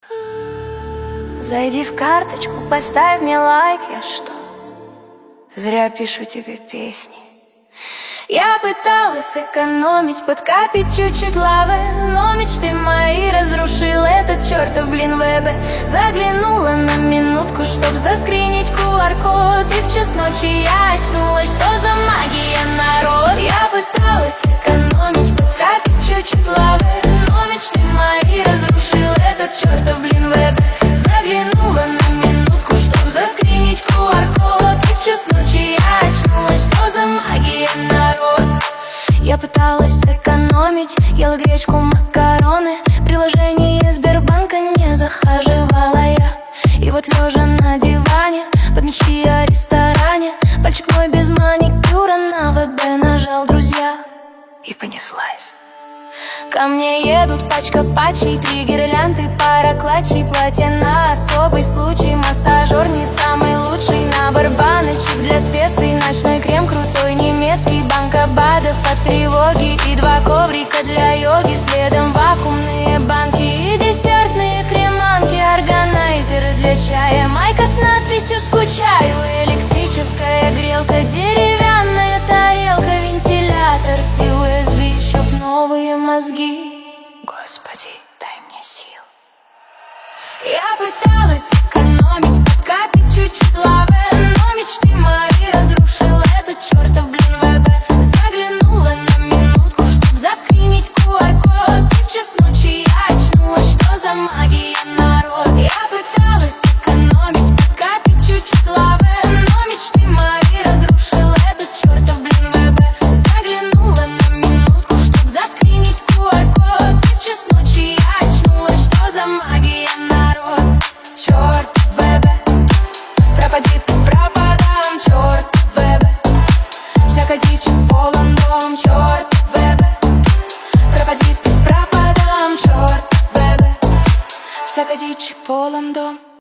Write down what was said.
Зайди в карточку, поставь мне лайк. Я что, зря пишу тебе песни? Я пыталась экономить, подкопить чуть-чуть лавы, но мечты мои разрушил этот чертов веб. Заглянула на минутку, чтоб заскринить QR-код, и в час ночи я очнулась. Что за магия, народ? Я пыталась экономить, подкопить чуть-чуть лавы, но мечты мои разрушил этот чертов веб. Заглянула на минутку, чтоб заскринить QR-код, и в час ночи я очнулась. Что за магия, народ? Я пыталась сэкономить, ела гречку, макароны, приложение Сбербанка не захаживала я. И вот лежа на диване, под мечты о ресторане, пальчик мой без маникюра на ВБ нажал «Друзья», и понеслась. Ко мне едут пачка патчей, 3 гирлянды, пара клатчей, платье на особый случай, массажер не самый лучший, набор баночек для специй, ночной крем крутой немецкий, банка БАДов от тревоги и 2 коврика для йоги, следом вакуумные банки и десертные креманки, органайзеры для чая, майка с надписью «Скучаю», электрическая грелка, деревянная тарелка, вентилятор с USB, чтоб новые мозги. Господи, дай мне сил. Я пыталась экономить, подкопить чуть-чуть лавы, но мечты мои разрушил этот чертов веб. Заглянула на минутку, чтоб заскринить QR-код, и в час ночи я очнулась. Что за магия, народ? Я пыталась экономить, подкопить чуть-чуть лавы, но мечты мои разрушил этот чертов веб. Заглянула на минутку, чтоб заскринить QR-код, и в час ночи я очнулась. Что за магия, народ? Черт веб, пропади ты пропадам, черт веб, всякой дичи полон дом, черт веб, пропади ты пропадам, черт веб, всякой дичи полон дом.